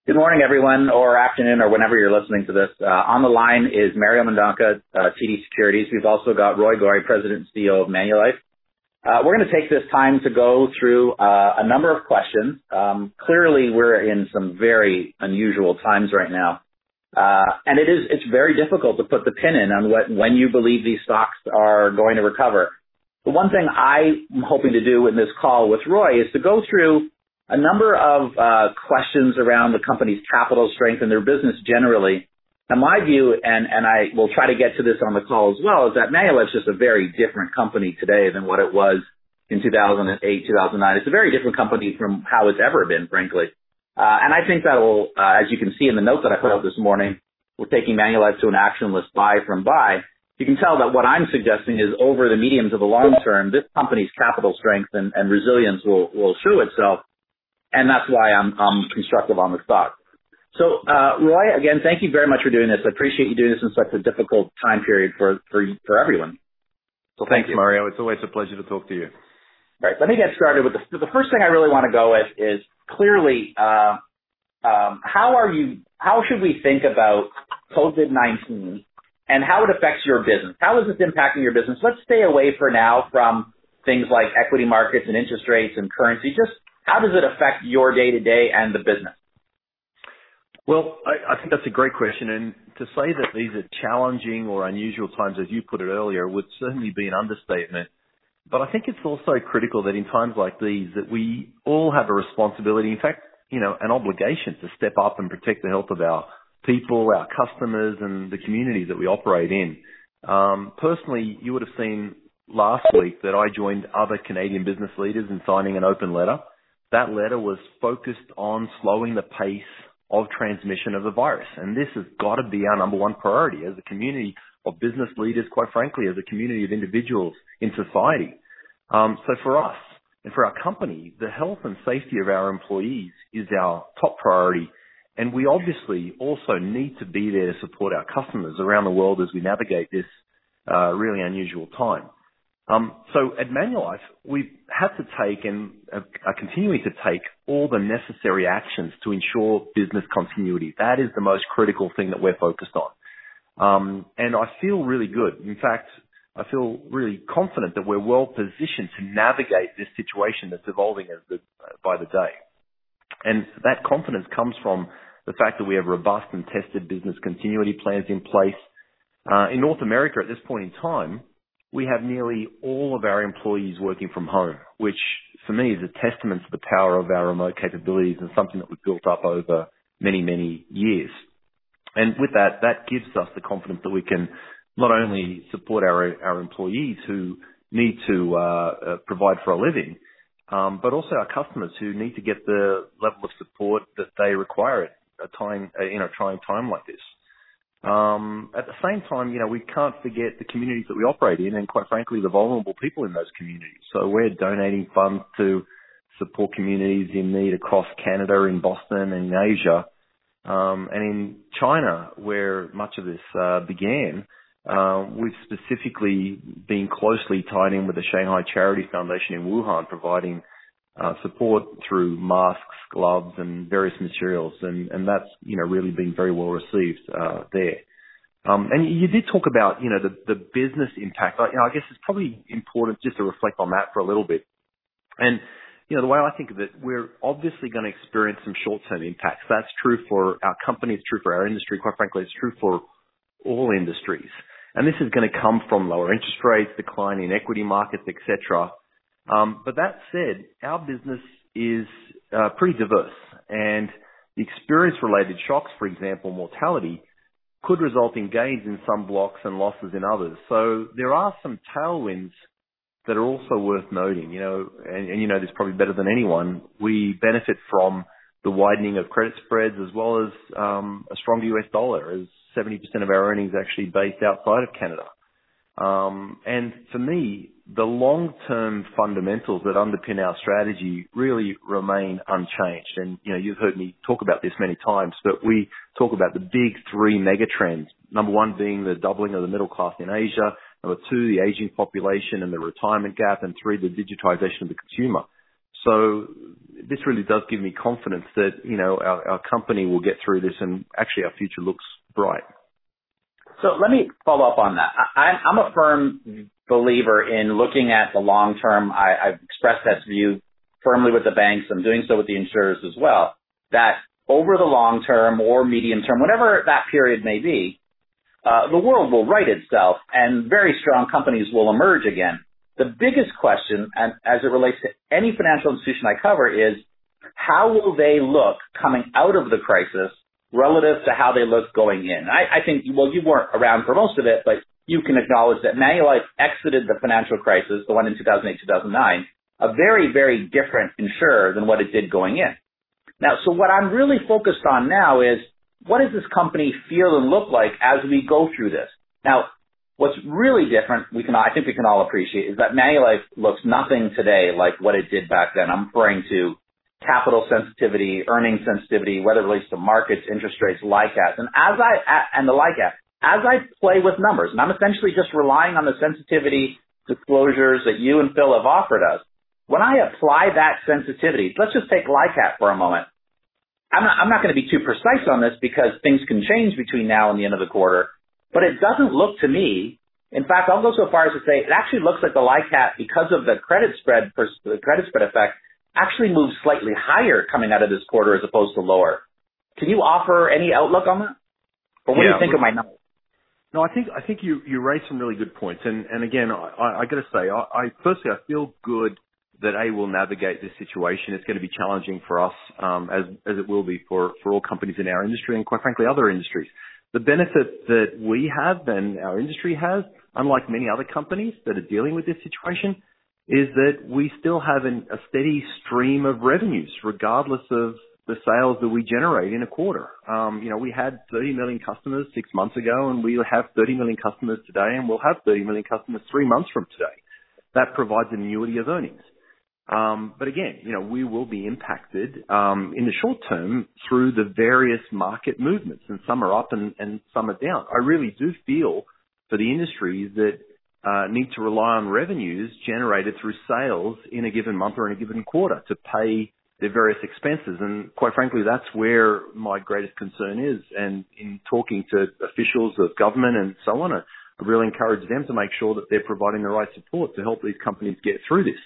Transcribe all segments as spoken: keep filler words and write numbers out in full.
Good morning, everyone, or afternoon, or whenever you're listening to this. Uh, on the line is Mario Mendonca, uh, T D Securities. We've also got Roy Gori, President and C E O of Manulife. Uh, we're going to take this time to go through uh, a number of questions. Um, clearly, we're in some very unusual times right now, uh, and it is it's very difficult to put the pin in on what, when you believe these stocks are going to recover. The one thing I'm hoping to do in this call with Roy is to go through a number of uh, questions around the company's capital strength and their business generally. Now, my view, and, and I will try to get to this on the call as well, is that Manulife is just a very different company today than what it was in two thousand eight, two thousand nine. It's a very different company from how it's ever been, frankly. Uh, and I think that will, uh, as you can see in the note that I put out this morning, we're taking Manulife to an actionless buy from buy. You can tell that what I'm suggesting is over the medium to the long term, this company's capital strength and, and resilience will, will show itself. And that's why I'm, I'm constructive on the stock. So, uh, Roy, again, thank you very much for doing this. I appreciate you doing this in such a difficult time period for, for, for everyone. So thank Thanks, you. Mario. It's always a pleasure to talk to you. All right. Let me get started with the, the first thing I really want to go with is clearly, uh, um, how are you, how should we think about COVID nineteen and how it affects your business? How is this impacting your business? Let's stay away for now from things like equity markets and interest rates and currency. Just how does it affect your day-to-day and the business? Well, I, I think that's a great question. And to say that these are challenging or unusual times, as you put it earlier, would certainly be an understatement. But I think it's also critical that in times like these that we all have a responsibility, in fact, you know, an obligation to step up and protect the health of our people, our customers, and the communities that we operate in. Um, personally, you would have seen last week that I joined other Canadian business leaders in signing an open letter. That letter was focused on slowing the pace of transmission of the virus. And this has got to be our number one priority as a community of business leaders, quite frankly, as a community of individuals in society. Um, so for us and for our company, the health and safety of our employees is our top priority. And we obviously also need to be there to support our customers around the world as we navigate this uh, really unusual time. Um, so at Manulife, we've had to take and are continuing to take all the necessary actions to ensure business continuity. That is the most critical thing that we're focused on. Um, and I feel really good. In fact, I feel really confident that we're well positioned to navigate this situation that's evolving as the, by the day. And that confidence comes from the fact that we have robust and tested business continuity plans in place. Uh, in North America at this point in time, we have nearly all of our employees working from home, which for me is a testament to the power of our remote capabilities and something that we've built up over many, many years. And with that, that gives us the confidence that we can not only support our, our employees who need to uh, uh, provide for a living, um, but also our customers who need to get the level of support that they require at a time, uh, in a trying time like this. Um, at the same time, you know, we can't forget the communities that we operate in and, quite frankly, the vulnerable people in those communities. So we're donating funds to support communities in need across Canada, in Boston, and in Asia. Um, and in China, where much of this uh, began, uh, we've specifically been closely tied in with the Shanghai Charity Foundation in Wuhan, providing uh, support through masks, gloves, and various materials, and, and that's, you know, really been very well received uh, there. Um, and you did talk about, you know, the, the business impact. I, you know, I guess it's probably important just to reflect on that for a little bit. And, you know, the way I think of it, we're obviously going to experience some short-term impacts. That's true for our company, it's true for our industry, quite frankly, it's true for all industries. And this is going to come from lower interest rates, decline in equity markets, et cetera. Um, but that said, our business is uh, pretty diverse, and the experience-related shocks, for example, mortality, could result in gains in some blocks and losses in others. So there are some tailwinds that are also worth noting, you know, and, and you know this probably better than anyone. We benefit from the widening of credit spreads as well as um, a stronger U S dollar, as seventy percent of our earnings actually based outside of Canada. Um, and for me, the long-term fundamentals that underpin our strategy really remain unchanged. And, you know, you've heard me talk about this many times, but we talk about the big three mega trends. Number one being the doubling of the middle class in Asia. Number two, the aging population and the retirement gap. And three, the digitization of the consumer. So this really does give me confidence that, you know, our, our company will get through this and actually our future looks bright. So let me follow up on that. I, I'm a firm believer in looking at the long term. I, I've expressed that view firmly with the banks. I'm doing so with the insurers as well, that over the long term or medium term, whatever that period may be, uh, the world will right itself and very strong companies will emerge again. The biggest question, and as it relates to any financial institution I cover, is how will they look coming out of the crisis relative to how they look going in? I, I think, well, you weren't around for most of it, but you can acknowledge that Manulife exited the financial crisis, the one in two thousand eight, two thousand nine, a very, very different insurer than what it did going in. Now, so what I'm really focused on now is what does this company feel and look like as we go through this? Now, what's really different, we can, I think we can all appreciate, is that Manulife looks nothing today like what it did back then. I'm referring to capital sensitivity, earnings sensitivity, whether it relates to markets, interest rates, LICAT, and as I and the LICAT. As I play with numbers, and I'm essentially just relying on the sensitivity disclosures that you and Phil have offered us. When I apply that sensitivity, let's just take LICAT for a moment. I'm not, I'm not going to be too precise on this because things can change between now and the end of the quarter, but it doesn't look to me. In fact, I'll go so far as to say it actually looks like the LICAT, because of the credit spread, the credit spread effect, actually moves slightly higher coming out of this quarter as opposed to lower. Can you offer any outlook on that? Or what yeah, do you think of my numbers? No, I think I think you you raised some really good points, and and again, I, I got to say, I, I firstly I feel good that A will navigate this situation. It's going to be challenging for us, um, as as it will be for for all companies in our industry and quite frankly other industries. The benefit that we have and our industry has, unlike many other companies that are dealing with this situation, is that we still have an, a steady stream of revenues, regardless of the sales that we generate in a quarter. Um, you know, we had thirty million customers six months ago, and we have thirty million customers today, and we'll have thirty million customers three months from today. That provides an annuity of earnings. Um, but again, you know, we will be impacted um, in the short term through the various market movements, and some are up and, and some are down. I really do feel for the industries that uh, need to rely on revenues generated through sales in a given month or in a given quarter to pay their various expenses. And quite frankly, that's where my greatest concern is. And in talking to officials of government and so on, I really encourage them to make sure that they're providing the right support to help these companies get through this.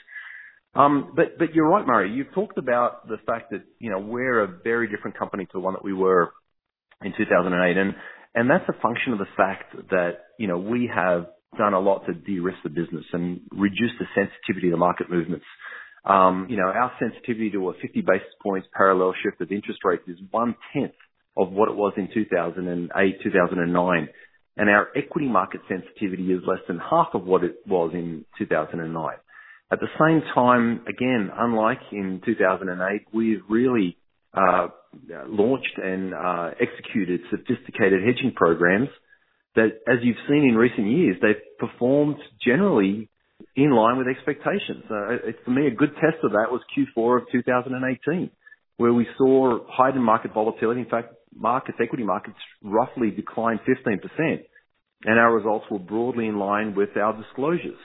Um, but, but you're right, Murray. You've talked about the fact that, you know, we're a very different company to the one that we were in two thousand eight. And, and that's a function of the fact that, you know, we have done a lot to de-risk the business and reduce the sensitivity of the market movements. Um, you know, our sensitivity to a fifty basis points parallel shift of interest rates is one tenth of what it was in two thousand eight, two thousand nine. And our equity market sensitivity is less than half of what it was in two thousand nine. At the same time, again, unlike in two thousand eight, we've really uh, launched and uh, executed sophisticated hedging programs that, as you've seen in recent years, they've performed generally in line with expectations. Uh, it, for me, a good test of that was Q four of two thousand eighteen, where we saw heightened market volatility. In fact, markets, equity markets roughly declined fifteen percent, and our results were broadly in line with our disclosures.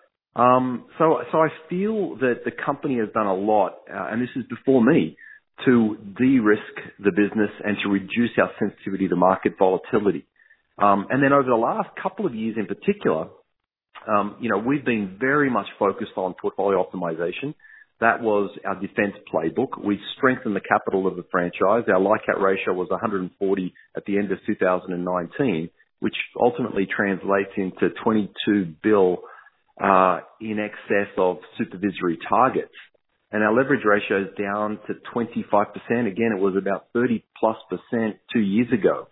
Um, so, so I feel that the company has done a lot, uh, and this is before me, to de-risk the business and to reduce our sensitivity to market volatility. Um, and then over the last couple of years in particular, um, you know, we've been very much focused on portfolio optimization. That was our defense playbook. We strengthened the capital of the franchise. Our LICAT ratio was one hundred forty at the end of two thousand nineteen, which ultimately translates into twenty-two bill uh, in excess of supervisory targets. And our leverage ratio is down to twenty-five percent. Again, it was about thirty plus percent two years ago.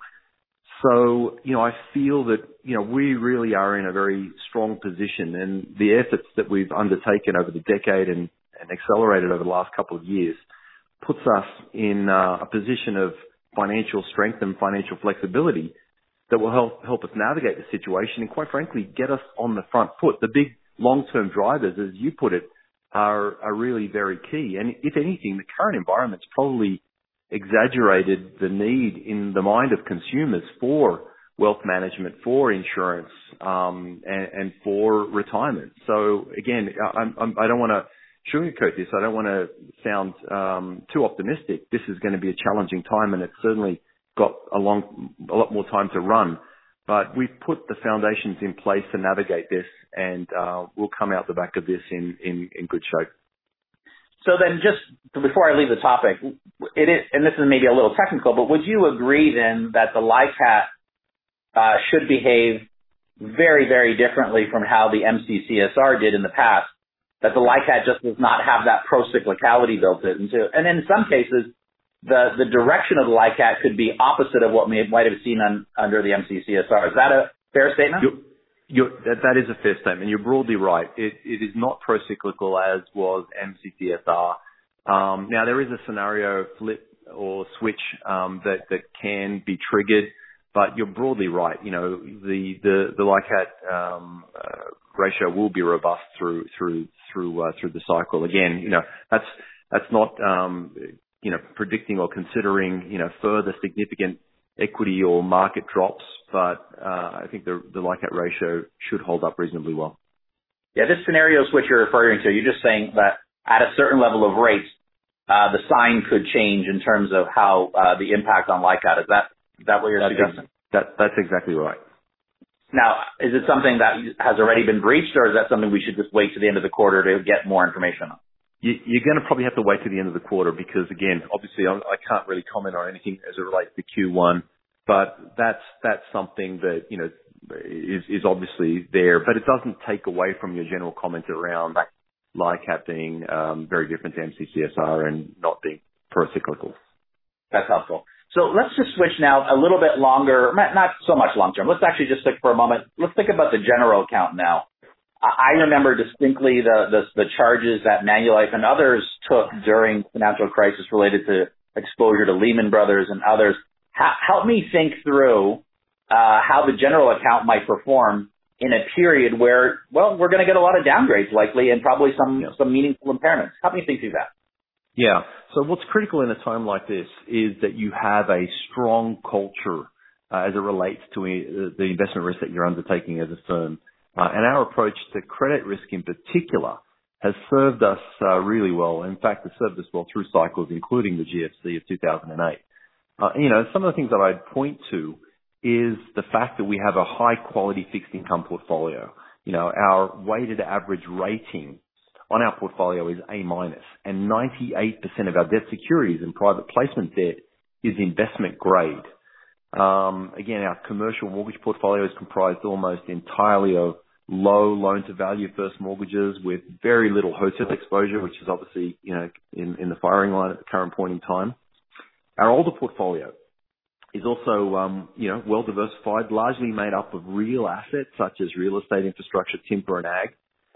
So, you know, I feel that, you know, we really are in a very strong position, and the efforts that we've undertaken over the decade and, and accelerated over the last couple of years puts us in uh, a position of financial strength and financial flexibility that will help help us navigate the situation and, quite frankly, get us on the front foot. The big long-term drivers, as you put it, are, are really very key. And if anything, the current environment's probably exaggerated the need in the mind of consumers for wealth management, for insurance, um, and, and for retirement. So again, I, I'm, I don't want to sugarcoat this. I don't want to sound um, too optimistic. This is going to be a challenging time, and it's certainly got a long, a lot more time to run. But we've put the foundations in place to navigate this, and uh, we'll come out the back of this in, in, in good shape. So then just before I leave the topic, it is, and this is maybe a little technical, but would you agree then that the LICAT uh, should behave very, very differently from how the M C C S R did in the past? That the LICAT just does not have that pro-cyclicality built into it. And in some cases, the, the direction of the LICAT could be opposite of what we might have seen on, under the M C C S R. Is that a fair statement? You're, you're, that, that is a fair statement. You're broadly right. It, it is not pro-cyclical as was M C C S R. Um, now, there is a scenario flip or switch um, that, that can be triggered, but you're broadly right. You know, the, the, the LICAT um, uh, ratio will be robust through through through uh, through the cycle. Again, you know, that's that's not um, you know predicting or considering you know further significant equity or market drops, but uh, I think the the LICAT ratio should hold up reasonably well. Yeah, this scenario switch you're referring to, you're just saying that at a certain level of rates, uh, the sign could change in terms of how uh, the impact on LICAT. Is that is that what you're that's suggesting? Ex- that that's exactly right. Now, is it something that has already been breached, or is that something we should just wait to the end of the quarter to get more information on? You, you're going to probably have to wait to the end of the quarter because, again, obviously I, I can't really comment on anything as it relates to Q one, but that's that's something that, you know, is, is obviously there, but it doesn't take away from your general comments around LICAT being um, very different to M C C S R and not being pro-cyclical. That's helpful. So let's just switch now a little bit longer, not so much long term. Let's actually just think for a moment. Let's think about the general account now. I remember distinctly the, the, the charges that Manulife and others took during financial crisis related to exposure to Lehman Brothers and others. Ha- help me think through uh, how the general account might perform in a period where, well, we're going to get a lot of downgrades likely and probably some, yeah. some meaningful impairments. Help me think through that. Yeah. So what's critical in a time like this is that you have a strong culture uh, as it relates to uh, the investment risk that you're undertaking as a firm. Uh, and our approach to credit risk in particular has served us uh, really well. In fact, it's served us well through cycles, including the G F C of two thousand eight. Uh, you know, some of the things that I'd point to is the fact that we have a high quality fixed income portfolio. You know, our weighted average rating on our portfolio is A minus, and ninety-eight percent of our debt securities and private placement debt is investment grade. Um, again, our commercial mortgage portfolio is comprised almost entirely of low loan to value first mortgages with very little hotel exposure, which is obviously, you know, in, in the firing line at the current point in time. Our older portfolio is also, um, you know, well diversified, largely made up of real assets such as real estate, infrastructure, timber and ag.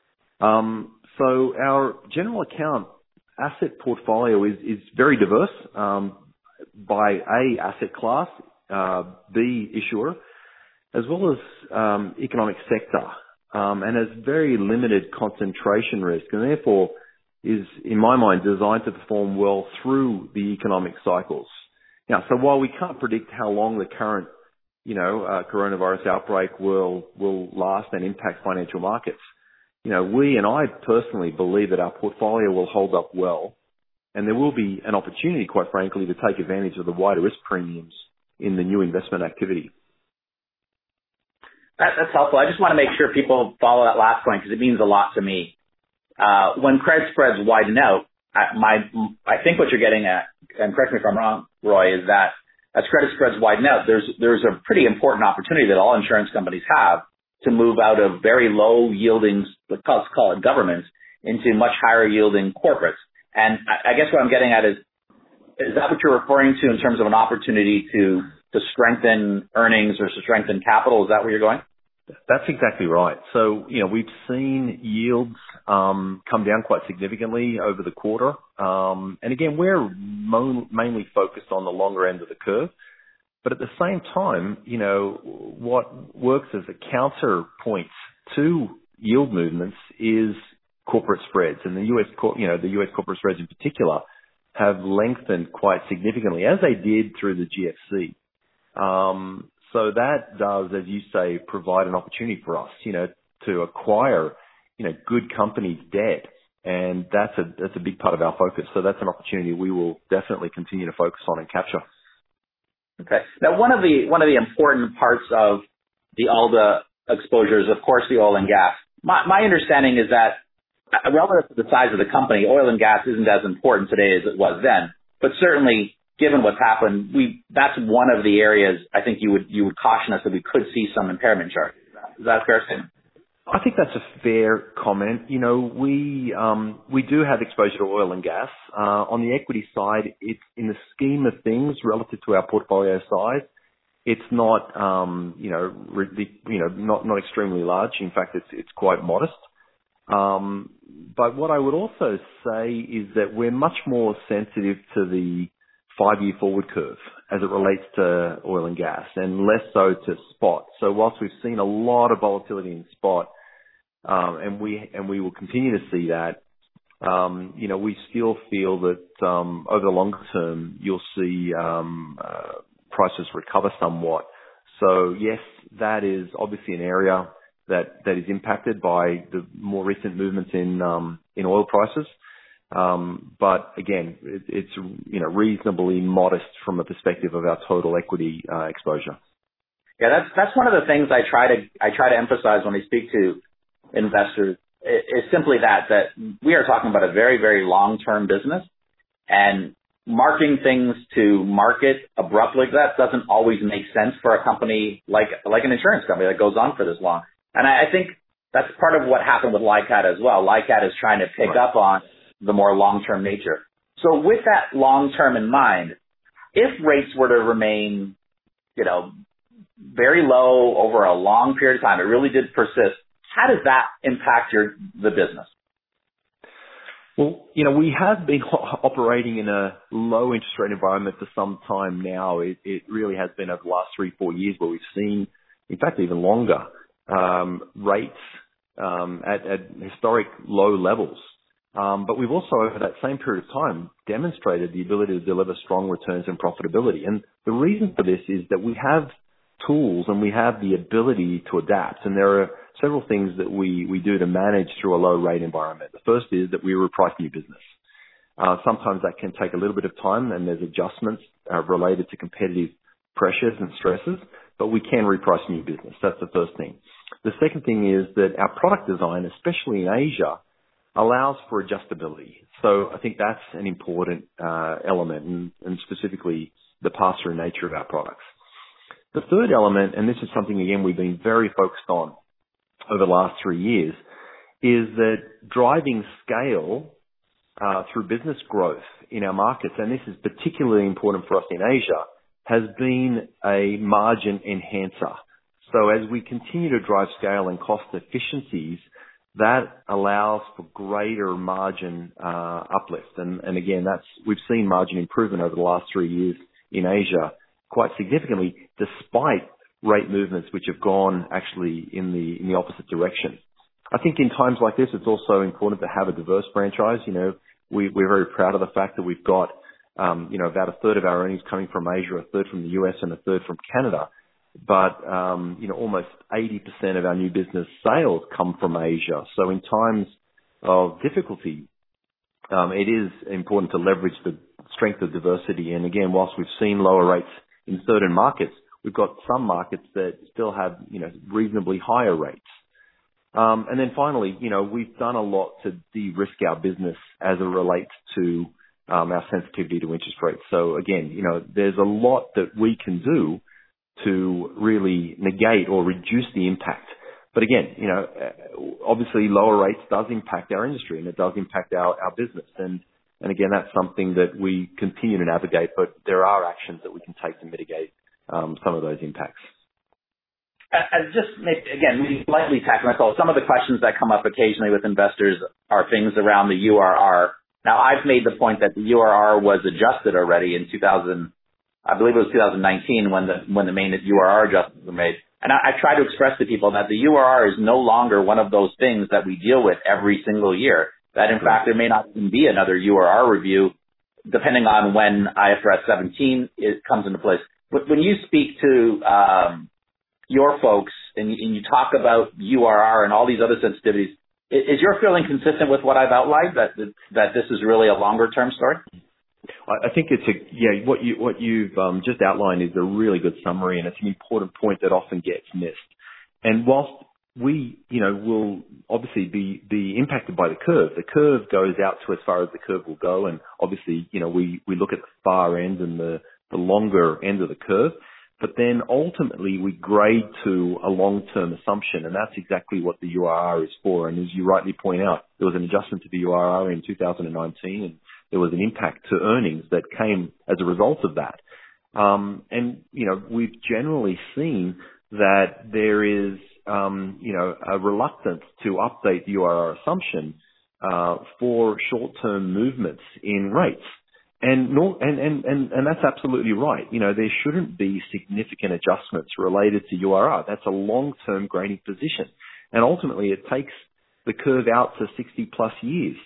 Um, so our general account asset portfolio is, is very diverse, um, by A, asset class, uh, B, issuer, as well as, um, economic sector, um, and has very limited concentration risk and therefore is, in my mind, designed to perform well through the economic cycles. Now, so while we can't predict how long the current, you know, uh, coronavirus outbreak will, will last and impact financial markets, you know, we and I personally believe that our portfolio will hold up well, and there will be an opportunity, quite frankly, to take advantage of the wider risk premiums in the new investment activity. That, that's helpful. I just want to make sure people follow that last point because it means a lot to me. Uh, when credit spreads widen out, I, my, I think what you're getting at, and correct me if I'm wrong, Roy, is that as credit spreads widen out, there's, there's a pretty important opportunity that all insurance companies have to move out of very low yielding, let's call it governments, into much higher yielding corporates. And I, I guess what I'm getting at is, is that what you're referring to in terms of an opportunity to, to strengthen earnings or to strengthen capital? Is that where you're going? That's exactly right. So, you know, we've seen yields um, come down quite significantly over the quarter. Um, and again, we're mo- mainly focused on the longer end of the curve. But at the same time, you know, what works as a counterpoint to yield movements is corporate spreads. And the U S, cor- you know, the U S corporate spreads in particular have lengthened quite significantly, as they did through the G F C. Um, so that does, as you say, provide an opportunity for us, you know, to acquire, you know, good companies' debt And that's a that's a big part of our focus. So that's an opportunity we will definitely continue to focus on and capture. Okay. Now, one of the one of the important parts of the ALDA exposure is, of course, the oil and gas. My, my understanding is that, uh, relative to the size of the company, oil and gas isn't as important today as it was then. But certainly, given what's happened, we that's one of the areas I think you would you would caution us that we could see some impairment charges. Is that a fair statement? I think that's a fair comment. You know, we um, we do have exposure to oil and gas. Uh, on the equity side, it's in the scheme of things relative to our portfolio size, it's not um, you know re- you know not not extremely large. In fact, it's it's quite modest. Um, but what I would also say is that we're much more sensitive to the five-year forward curve as it relates to oil and gas, and less so to spot. So whilst we've seen a lot of volatility in spot, um, and we and we will continue to see that, um, you know, we still feel that um, over the longer term you'll see um, uh, prices recover somewhat. So yes, that is obviously an area that that is impacted by the more recent movements in um, in oil prices. Um, but again, it, it's, you know, reasonably modest from a perspective of our total equity uh, exposure. Yeah, that's that's one of the things I try to I try to emphasize when I speak to investors. Is simply that that we are talking about a very very long term business, and marking things to market abruptly like that doesn't always make sense for a company like like an insurance company that goes on for this long. And I, I think that's part of what happened with LICAT as well. LICAT is trying to pick Right. up on the more long-term nature. So with that long-term in mind, if rates were to remain, you know, very low over a long period of time, it really did persist, how does that impact your the business? Well, you know, we have been operating in a low interest rate environment for some time now. It, it really has been over the last three, four years where we've seen, in fact, even longer, um, rates um, at, at historic low levels. Um, but we've also, over that same period of time, demonstrated the ability to deliver strong returns and profitability. And the reason for this is that we have tools and we have the ability to adapt. And there are several things that we, we do to manage through a low rate environment. The first is that we reprice new business. Uh, sometimes that can take a little bit of time, and there's adjustments uh, related to competitive pressures and stresses, but we can reprice new business. That's the first thing. The second thing is that our product design, especially in Asia, allows for adjustability. So I think that's an important uh, element, and, and specifically the pass-through nature of our products. The third element, and this is something, again, we've been very focused on over the last three years, is that driving scale uh, through business growth in our markets, and this is particularly important for us in Asia, has been a margin enhancer. So as we continue to drive scale and cost efficiencies, that allows for greater margin uh, uplift. And, and again, that's we've seen margin improvement over the last three years in Asia quite significantly, despite rate movements which have gone actually in the in the opposite direction. I think in times like this, it's also important to have a diverse franchise. You know, we, we're very proud of the fact that we've got, um, you know, about a third of our earnings coming from Asia, a third from the U S, and a third from Canada. But, um, you know, almost eighty percent of our new business sales come from Asia. So in times of difficulty, um, it is important to leverage the strength of diversity. And again, whilst we've seen lower rates in certain markets, we've got some markets that still have, you know, reasonably higher rates. Um, and then finally, you know, we've done a lot to de-risk our business as it relates to um, our sensitivity to interest rates. So again, you know, there's a lot that we can do to really negate or reduce the impact. But again, you know, obviously lower rates does impact our industry, and it does impact our, our business. And, and again, that's something that we continue to navigate, but there are actions that we can take to mitigate um, some of those impacts. Uh, just make, again, we lightly technical. Some of the questions that come up occasionally with investors are things around the U R R. Now, I've made the point that the U R R was adjusted already in two thousand. I believe it was two thousand nineteen when the when the main U R R adjustments were made. And I, I try to express to people that the U R R is no longer one of those things that we deal with every single year. That in fact there may not even be another U R R review, depending on when I F R S seventeen it comes into place. But when you speak to um, your folks and you, and you talk about U R R and all these other sensitivities, Is your feeling consistent with what I've outlined, that that this is really a longer-term story? I think it's a, yeah, what you, what you've um, just outlined is a really good summary, and it's an important point that often gets missed. And whilst we, you know, will obviously be, be impacted by the curve, the curve goes out to as far as the curve will go, and obviously, you know, we, we look at the far end and the, the longer end of the curve, but then ultimately we grade to a long-term assumption, and that's exactly what the U R R is for. And as you rightly point out, there was an adjustment to the U R R in two thousand nineteen, and there was an impact to earnings that came as a result of that. Um, and, you know, we've generally seen that there is, um, you know, a reluctance to update the U R R assumption uh, for short-term movements in rates. And, nor, and, and, and, and that's absolutely right. You know, there shouldn't be significant adjustments related to U R R. That's a long-term grading position. And ultimately it takes the curve out to sixty plus years.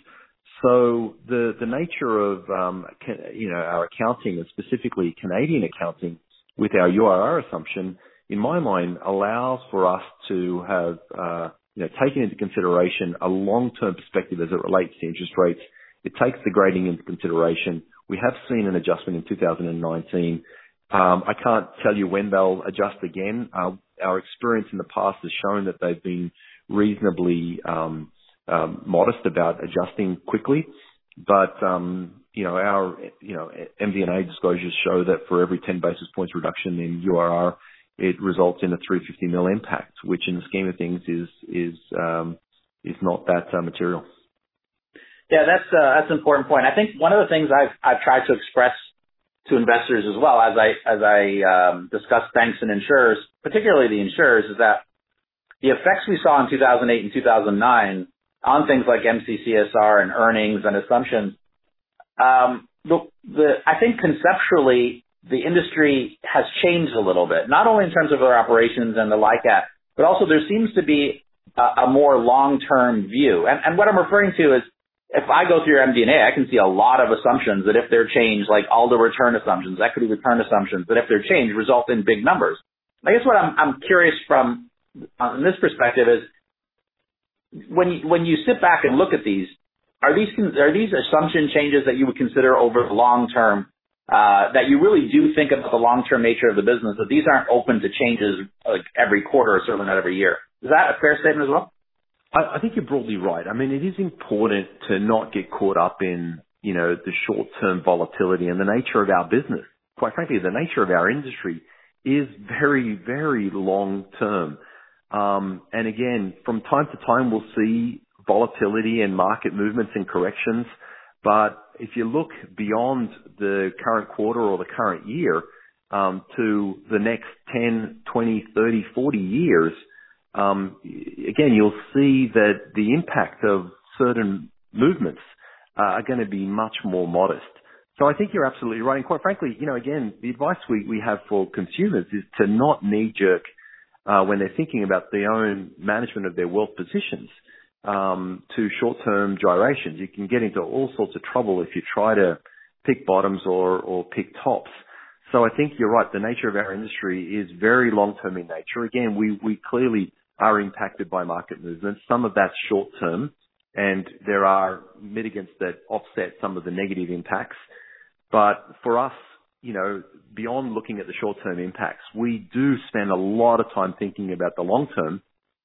So the, the nature of, um, you know, our accounting, and specifically Canadian accounting with our U R R assumption, in my mind, allows for us to have, uh, you know, taken into consideration a long-term perspective as it relates to interest rates. It takes the grading into consideration. We have seen an adjustment in two thousand nineteen. Um, I can't tell you when they'll adjust again. Uh, our experience in the past has shown that they've been reasonably um, um, modest about adjusting quickly. But um, you know, our you know M D and A disclosures show that for every ten basis points reduction in U R R, it results in a three hundred fifty mil impact, which in the scheme of things is is um, is not that uh, material. Yeah, that's uh, that's an important point. I think one of the things I've I've tried to express to investors as well as I as I um, discuss banks and insurers, particularly the insurers, is that the effects we saw in two thousand eight and two thousand nine on things like M C C S R and earnings and assumptions. Um, the, the I think conceptually the industry has changed a little bit, not only in terms of their operations and the like at, but also there seems to be a, a more long-term view. And, and what I'm referring to is, if I go through your M D and A, I can see a lot of assumptions that if they're changed, like all the return assumptions, equity return assumptions, that if they're changed, result in big numbers. I guess what I'm, I'm curious from on this perspective is, when you, when you sit back and look at these, are these are these assumption changes that you would consider over the long term, uh, that you really do think about the long term nature of the business, that these aren't open to changes like every quarter or certainly not every year? Is that a fair statement as well? I, I think you're broadly right. I mean, it is important to not get caught up in, you know, the short-term volatility and the nature of our business. Quite frankly, the nature of our industry is very, very long-term. Um, and again, from time to time, we'll see volatility and market movements and corrections. But if you look beyond the current quarter or the current year, um, to the next ten, twenty, thirty, forty years, Um, again, you'll see that the impact of certain movements uh, are going to be much more modest. So I think you're absolutely right. And quite frankly, you know, again, the advice we, we have for consumers is to not knee-jerk uh, when they're thinking about their own management of their wealth positions um, to short-term gyrations. You can get into all sorts of trouble if you try to pick bottoms or, or pick tops. So I think you're right. The nature of our industry is very long-term in nature. Again, we, we clearly are impacted by market movements. Some of that's short-term, and there are mitigants that offset some of the negative impacts. But for us, you know, beyond looking at the short-term impacts, we do spend a lot of time thinking about the long-term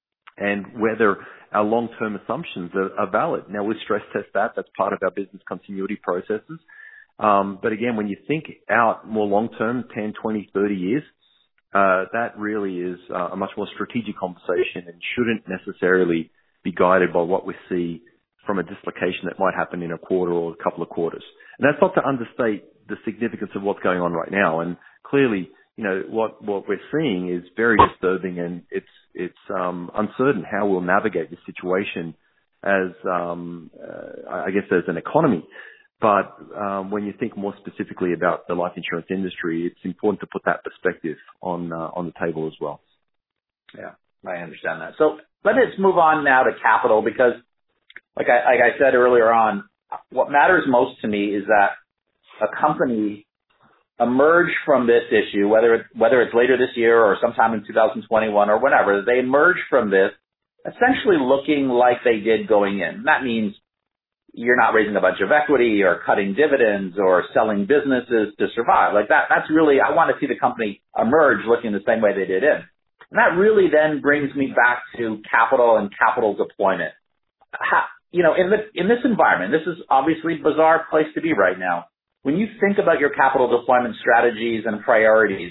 and whether our long-term assumptions are, are valid. Now, we stress test that. That's part of our business continuity processes. Um, but again, when you think out more long-term, ten, twenty, thirty years, uh, that really is uh, a much more strategic conversation and shouldn't necessarily be guided by what we see from a dislocation that might happen in a quarter or a couple of quarters. And that's not to understate the significance of what's going on right now. And clearly, you know, what, what we're seeing is very disturbing, and it's, it's, um, uncertain how we'll navigate this situation as, um, uh, I guess as an economy. But, um, when you think more specifically about the life insurance industry, it's important to put that perspective on, uh, on the table as well. Yeah, I understand that. So let's move on now to capital, because like I, like I said earlier on, what matters most to me is that a company emerge from this issue, whether it, whether it's later this year or sometime in two thousand twenty-one or whenever, they emerge from this essentially looking like they did going in. That means you're not raising a bunch of equity or cutting dividends or selling businesses to survive. Like that, that's really, I want to see the company emerge looking the same way they did in. And that really then brings me back to capital and capital deployment. How, you know, in the, in this environment, this is obviously a bizarre place to be right now. When you think about your capital deployment strategies and priorities,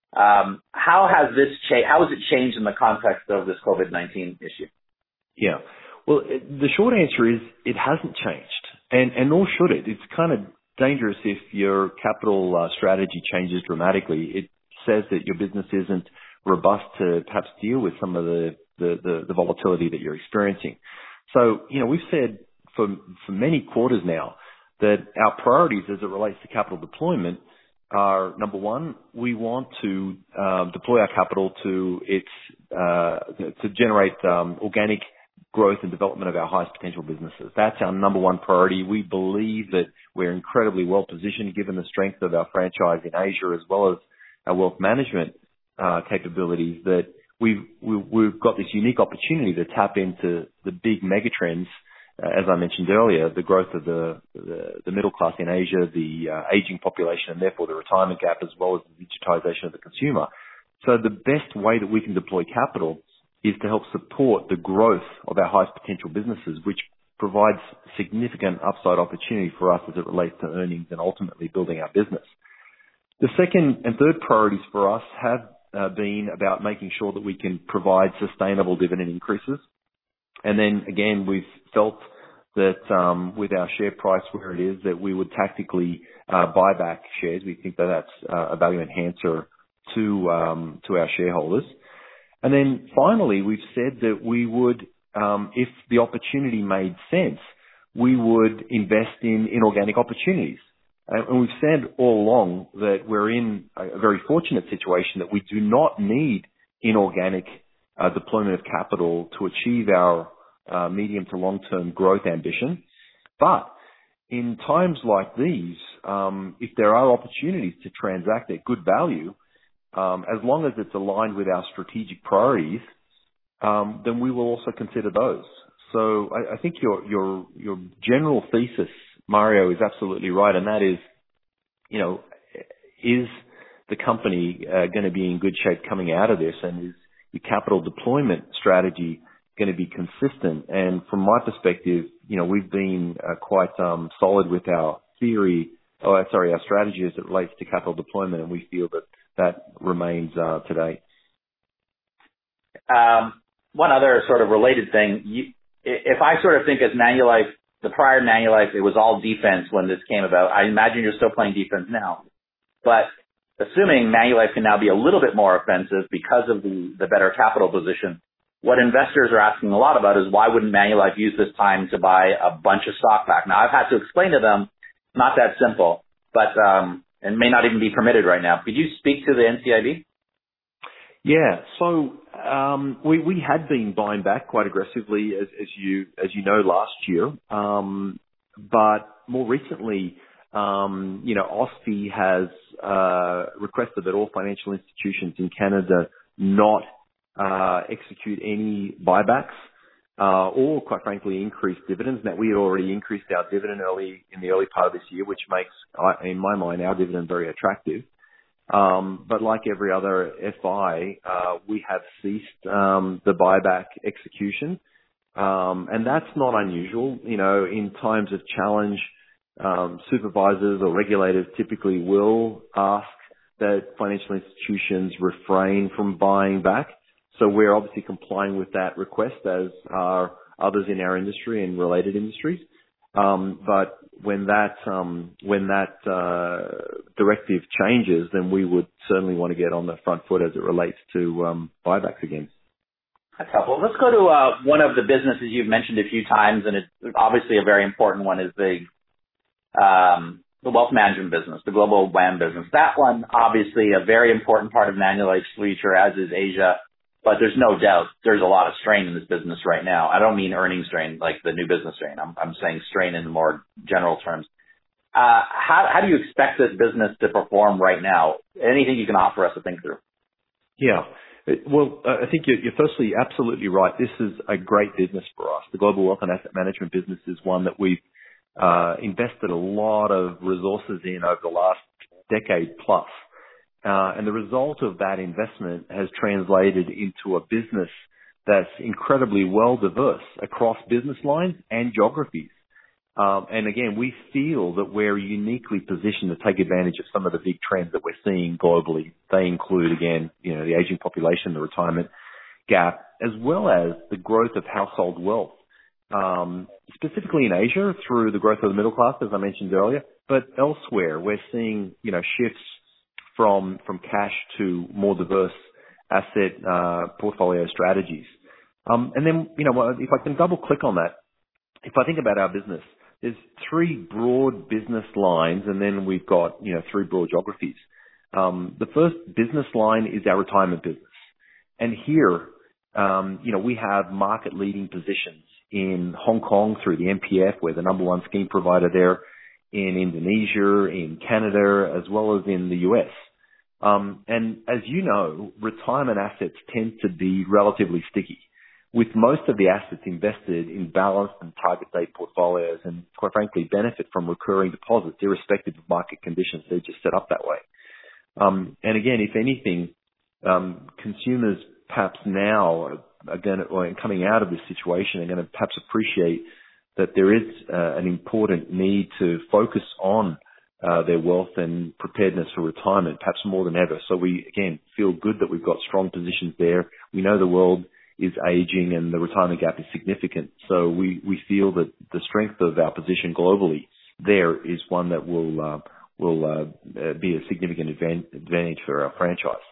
um, how has this changed? How has it changed in the context of this COVID nineteen issue? Yeah. Well, it, the short answer is it hasn't changed, and, and nor should it. It's kind of dangerous if your capital uh, strategy changes dramatically. It says that your business isn't robust to perhaps deal with some of the, the, the, the volatility that you're experiencing. So, you know, we've said for, for many quarters now that our priorities as it relates to capital deployment are, number one, we want to uh, deploy our capital to its uh, to generate um, organic growth and development of our highest potential businesses. That's our number one priority. We believe that we're incredibly well positioned given the strength of our franchise in Asia as well as our wealth management uh, capabilities, that we've, we've, we've got this unique opportunity to tap into the big megatrends, uh, as I mentioned earlier, the growth of the, the, the middle class in Asia, the uh, aging population, and therefore the retirement gap, as well as the digitization of the consumer. So the best way that we can deploy capital is to help support the growth of our highest potential businesses, which provides significant upside opportunity for us as it relates to earnings and ultimately building our business. The second and third priorities for us have uh, been about making sure that we can provide sustainable dividend increases. And then again, we've felt that um, with our share price where it is, that we would tactically uh, buy back shares. We think that that's uh, a value enhancer to um, to our shareholders. And then finally, we've said that we would, um, if the opportunity made sense, we would invest in inorganic opportunities. And we've said all along that we're in a very fortunate situation that we do not need inorganic uh, deployment of capital to achieve our uh, medium to long-term growth ambition. But in times like these, um, if there are opportunities to transact at good value, Um, as long as it's aligned with our strategic priorities, um, then we will also consider those. So I, I think your your your general thesis, Mario, is absolutely right, and that is, you know, is the company uh, going to be in good shape coming out of this, and is your capital deployment strategy going to be consistent? And from my perspective, you know, we've been uh, quite um, solid with our theory, oh, sorry, our strategy as it relates to capital deployment, and we feel that that remains uh, today. Um, one other sort of related thing, you, if I sort of think as Manulife, the prior Manulife, it was all defense when this came about. I imagine you're still playing defense now. But assuming Manulife can now be a little bit more offensive because of the, the better capital position, what investors are asking a lot about is why wouldn't Manulife use this time to buy a bunch of stock back? Now, I've had to explain to them, not that simple, but um, and may not even be permitted right now. Could you speak to the N C I B? Yeah, so um, we we had been buying back quite aggressively, as, as you as you know, last year. Um, but more recently, um, you know, OSFI has uh, requested that all financial institutions in Canada not uh, execute any buybacks. Uh, or quite frankly, increase dividends. Now, we had already increased our dividend early in the early part of this year, which makes, in my mind, our dividend very attractive. Um, but like every other F I, uh, we have ceased um, the buyback execution, um, and that's not unusual. You know, in times of challenge, um, supervisors or regulators typically will ask that financial institutions refrain from buying back. So we're obviously complying with that request, as are others in our industry and related industries. Um, but when that um, when that uh, directive changes, then we would certainly want to get on the front foot as it relates to um, buybacks again. That's helpful. Let's go to uh, one of the businesses you've mentioned a few times, and it's obviously a very important one, is the um, the wealth management business, the global W A M business. That one, obviously, a very important part of Manulife's future, as is Asia. But there's no doubt there's a lot of strain in this business right now. I don't mean earnings strain like the new business strain. I'm, I'm saying strain in more general terms. Uh, how, how do you expect this business to perform right now? Anything you can offer us to think through? Yeah. It- Well, uh, I think you're, you're firstly absolutely right. This is a great business for us. The Global Wealth and Asset Management business is one that we've uh, invested a lot of resources in over the last decade plus. Uh, and the result of that investment has translated into a business that's incredibly well diverse across business lines and geographies. Um, and again, we feel that we're uniquely positioned to take advantage of some of the big trends that we're seeing globally. They include, again, you know, the aging population, the retirement gap, as well as the growth of household wealth, um, specifically in Asia through the growth of the middle class, as I mentioned earlier. But elsewhere, we're seeing, you know, shifts from from cash to more diverse asset uh, portfolio strategies. Um, and then, you know, if I can double click on that, if I think about our business, there's three broad business lines, and then we've got, you know, three broad geographies. Um, the first business line is our retirement business. And here, um, you know, we have market-leading positions in Hong Kong through the M P F. We're the number one scheme provider there, in Indonesia, in Canada, as well as in the U S. Um, and as you know, retirement assets tend to be relatively sticky, with most of the assets invested in balanced and target date portfolios and, quite frankly, benefit from recurring deposits irrespective of market conditions. They're just set up that way. Um, and again, if anything, um, consumers perhaps now are going to, or coming out of this situation, are going to perhaps appreciate that there is uh, an important need to focus on uh, their wealth and preparedness for retirement, perhaps more than ever. So we, again, feel good that we've got strong positions there. We know the world is aging and the retirement gap is significant. So we, we feel that the strength of our position globally there is one that will uh, will uh, be a significant advantage for our franchise.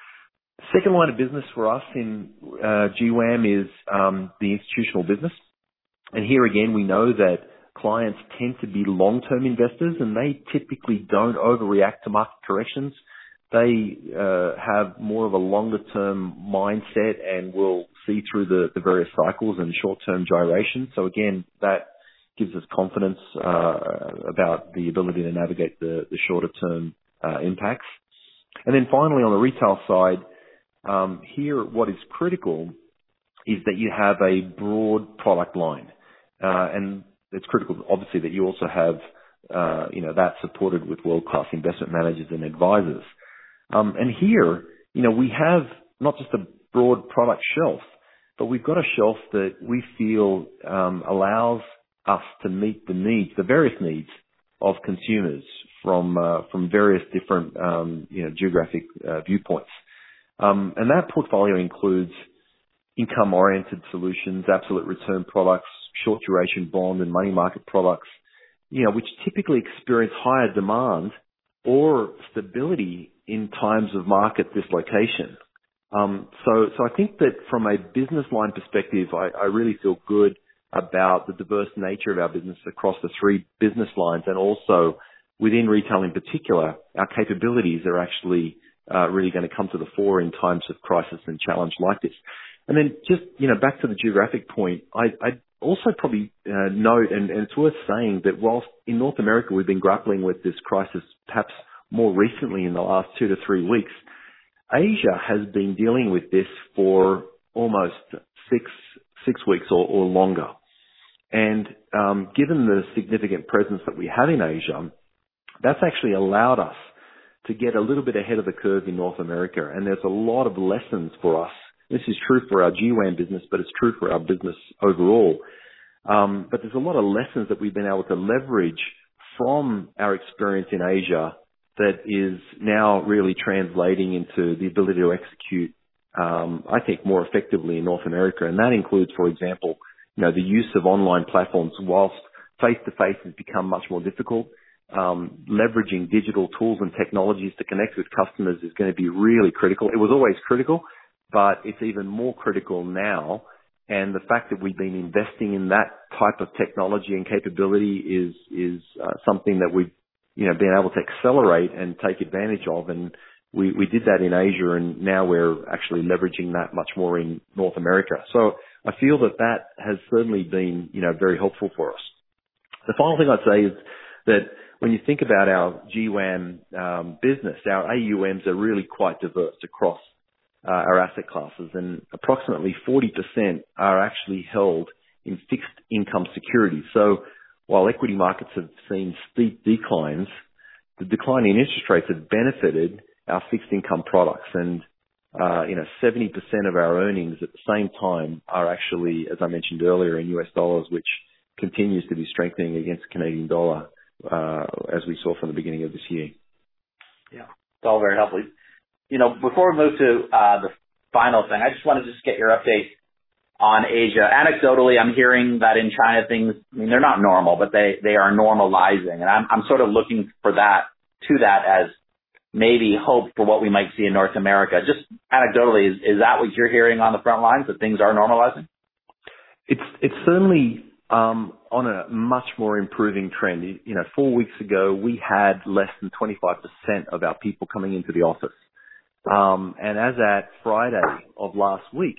Second line of business for us in uh, G WAM is um, the institutional business. And here again, we know that clients tend to be long-term investors and they typically don't overreact to market corrections. They uh, have more of a longer-term mindset and will see through the, the various cycles and short-term gyrations. So again, that gives us confidence uh, about the ability to navigate the, the shorter-term uh, impacts. And then finally, on the retail side, um, here what is critical is that you have a broad product line. Uh, and it's critical, obviously, that you also have, uh, you know, that supported with world-class investment managers and advisors. Um, and here, you know, we have not just a broad product shelf, but we've got a shelf that we feel um, allows us to meet the needs, the various needs of consumers from uh, from various different, um, you know, geographic uh, viewpoints. Um, and that portfolio includes income-oriented solutions, absolute return products, short duration bond and money market products, you know, which typically experience higher demand or stability in times of market dislocation. Um, so, so I think that from a business line perspective, I, I really feel good about the diverse nature of our business across the three business lines, and also within retail in particular, our capabilities are actually uh, really going to come to the fore in times of crisis and challenge like this. And then just, you know, back to the geographic point, I, I'd also probably uh, note, and, and it's worth saying that whilst in North America we've been grappling with this crisis perhaps more recently in the last two to three weeks, Asia has been dealing with this for almost six six weeks or, or longer. And um, given the significant presence that we have in Asia, that's actually allowed us to get a little bit ahead of the curve in North America. And there's a lot of lessons for us. This is true for our G WAM business, but it's true for our business overall. Um, but there's a lot of lessons that we've been able to leverage from our experience in Asia that is now really translating into the ability to execute, um, I think, more effectively in North America. And that includes, for example, you know, the use of online platforms. Whilst face-to-face has become much more difficult, um, leveraging digital tools and technologies to connect with customers is going to be really critical. It was always critical, but it's even more critical now. And the fact that we've been investing in that type of technology and capability is is uh, something that we've, you know, been able to accelerate and take advantage of. And we, we did that in Asia, and now we're actually leveraging that much more in North America. So I feel that that has certainly been, you know, very helpful for us. The final thing I'd say is that when you think about our G WAM um, business, our A U Ms are really quite diverse across uh, our asset classes, and approximately forty percent are actually held in fixed income securities. So while equity markets have seen steep declines, the decline in interest rates have benefited our fixed income products. And, uh, you know, seventy percent of our earnings at the same time are actually, as I mentioned earlier, in U S dollars, which continues to be strengthening against the Canadian dollar, uh, as we saw from the beginning of this year. Yeah, it's all very helpful. You know, before we move to uh, the final thing, I just wanted to just get your update on Asia. Anecdotally, I'm hearing that in China things, I mean, they're not normal, but they, they are normalizing. And I'm, I'm sort of looking for that, to that as maybe hope for what we might see in North America. Just anecdotally, is, is that what you're hearing on the front lines, that things are normalizing? It's, it's certainly um, on a much more improving trend. You know, four weeks ago, we had less than twenty-five percent of our people coming into the office. Um, and as at Friday of last week,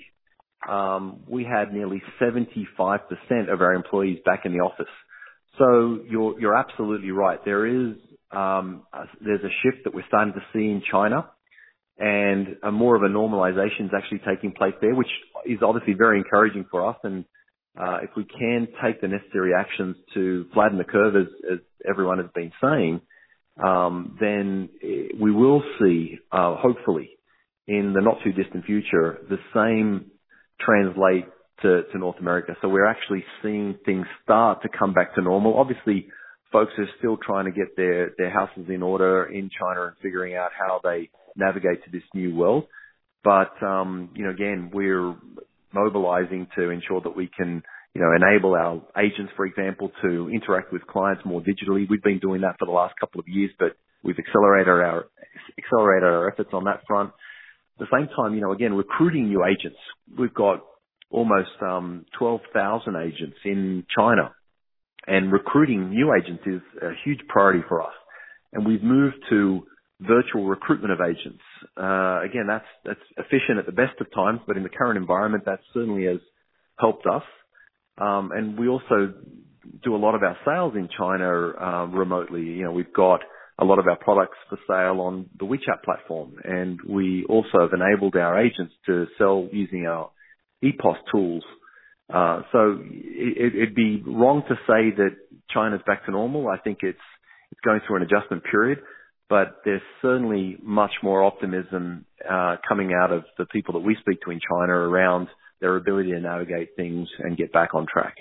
Um, we had nearly seventy-five percent of our employees back in the office. So you're, you're absolutely right. There is, um, a, there's a shift that we're starting to see in China, and a more of a normalization is actually taking place there, which is obviously very encouraging for us. And, uh, if we can take the necessary actions to flatten the curve, as, as everyone has been saying, um, then we will see, uh, hopefully in the not too distant future, the same translate to, to North America. So we're actually seeing things start to come back to normal. Obviously, folks are still trying to get their, their houses in order in China and figuring out how they navigate to this new world. But, um, you know, again, we're mobilizing to ensure that we can, you know, enable our agents, for example, to interact with clients more digitally. We've been doing that for the last couple of years, but we've accelerated our, accelerated our efforts on that front. At the same time, you know, again, recruiting new agents. We've got almost um, twelve thousand agents in China, and recruiting new agents is a huge priority for us. And we've moved to virtual recruitment of agents. Uh, again, that's that's efficient at the best of times, but in the current environment, that certainly has helped us. Um, and we also do a lot of our sales in China uh, remotely. You know, we've got a lot of our products for sale on the WeChat platform, and we also have enabled our agents to sell using our E P O S tools. Uh, so it, it'd be wrong to say that China's back to normal. I think it's it's going through an adjustment period, but there's certainly much more optimism uh, coming out of the people that we speak to in China around their ability to navigate things and get back on track.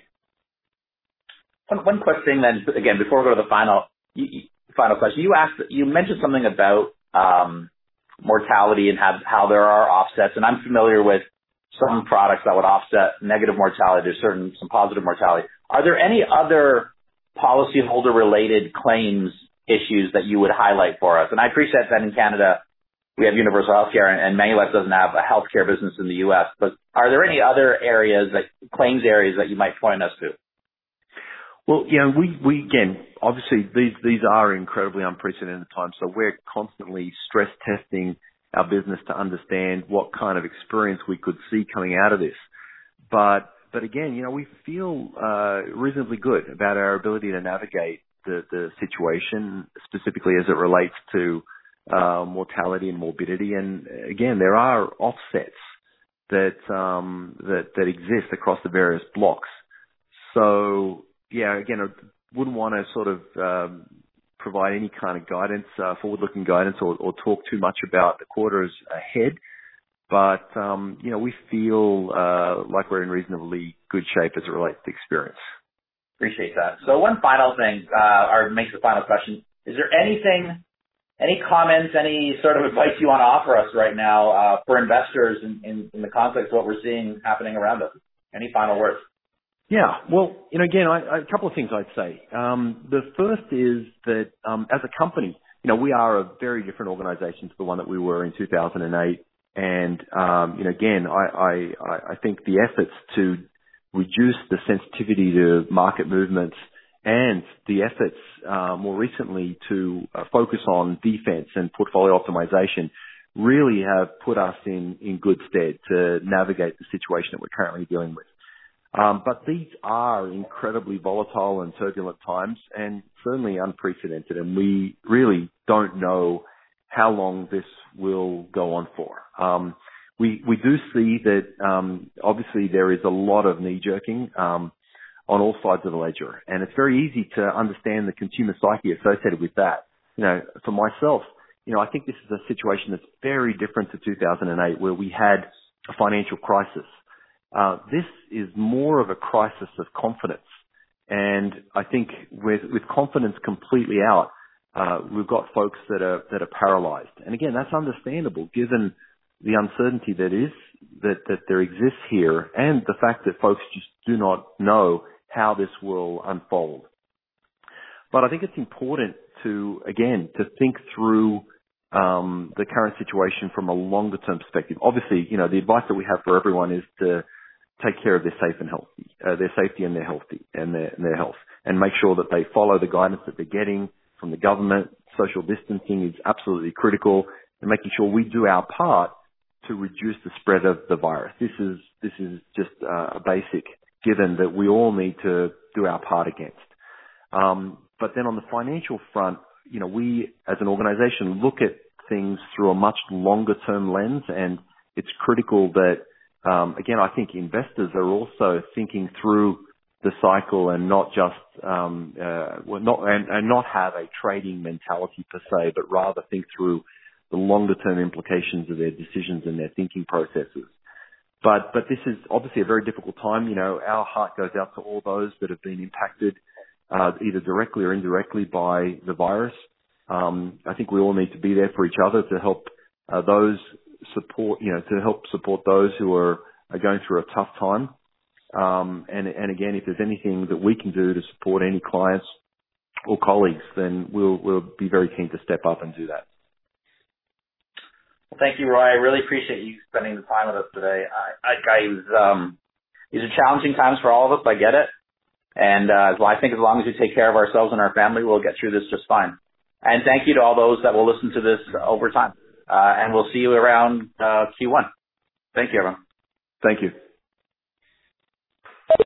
One, one quick thing then, again, before we go to the final you, final question. You asked, you mentioned something about um, mortality and how, how there are offsets, and I'm familiar with some products that would offset negative mortality. There's certain some positive mortality. Are there any other policyholder-related claims issues that you would highlight for us? And I appreciate that in Canada we have universal healthcare, and, and Manulife doesn't have a healthcare business in the U S. But are there any other areas, that claims areas, that you might point us to? Well, you know, we, we again, obviously these, these are incredibly unprecedented times, so we're constantly stress testing our business to understand what kind of experience we could see coming out of this. But, but again, you know, we feel, uh, reasonably good about our ability to navigate the, the situation, specifically as it relates to, uh, mortality and morbidity. And again, there are offsets that, um, that, that exist across the various blocks. So, yeah, again, I wouldn't want to sort of um, provide any kind of guidance, uh, forward-looking guidance, or, or talk too much about the quarters ahead. But, um, you know, we feel uh, like we're in reasonably good shape as it relates to experience. Appreciate that. So one final thing, uh, or makes the final question. Is there anything, any comments, any sort of advice you want to offer us right now uh, for investors in, in, in the context of what we're seeing happening around us? Any final words? Yeah, well, you know, again, I, I, a couple of things I'd say. Um, the first is that um, as a company, you know, we are a very different organization to the one that we were in two thousand eight. And, um, you know, again, I, I, I think the efforts to reduce the sensitivity to market movements and the efforts uh, more recently to uh, focus on defense and portfolio optimization really have put us in, in good stead to navigate the situation that we're currently dealing with. Um, but these are incredibly volatile and turbulent times, and certainly unprecedented, and we really don't know how long this will go on for. Um, we, we do see that, um, obviously there is a lot of knee jerking, um, on all sides of the ledger. And it's very easy to understand the consumer psyche associated with that. You know, for myself, you know, I think this is a situation that's very different to two thousand eight, where we had a financial crisis. Uh, this is more of a crisis of confidence. And I think with, with confidence completely out, uh, we've got folks that are, that are paralyzed. And again, that's understandable given the uncertainty that is, that, that there exists here, and the fact that folks just do not know how this will unfold. But I think it's important to, again, to think through um, the current situation from a longer term perspective. Obviously, you know, the advice that we have for everyone is to take care of their safe and healthy, uh, their safety and their healthy and their, and their health, and make sure that they follow the guidance that they're getting from the government. Social distancing is absolutely critical, and making sure we do our part to reduce the spread of the virus. This is this is just uh, a basic given that we all need to do our part against. Um, but then on the financial front, you know, we as an organization look at things through a much longer term lens, and it's critical that, um, again, I think investors are also thinking through the cycle and not just, um, uh, well, not, and, and not have a trading mentality per se, but rather think through the longer term implications of their decisions and their thinking processes. But, but this is obviously a very difficult time. You know, our heart goes out to all those that have been impacted, uh, either directly or indirectly by the virus. Um, I think we all need to be there for each other to help, uh, those support, you know, to help support those who are, are going through a tough time. Um, and, and again, if there's anything that we can do to support any clients or colleagues, then we'll, we'll be very keen to step up and do that. Well, thank you, Roy. I really appreciate you spending the time with us today. I, I, I um, these are challenging times for all of us. I get it. And uh, well, I think as long as we take care of ourselves and our family, we'll get through this just fine. And thank you to all those that will listen to this over time. Uh, and we'll see you around uh, Q one. Thank you, everyone. Thank you.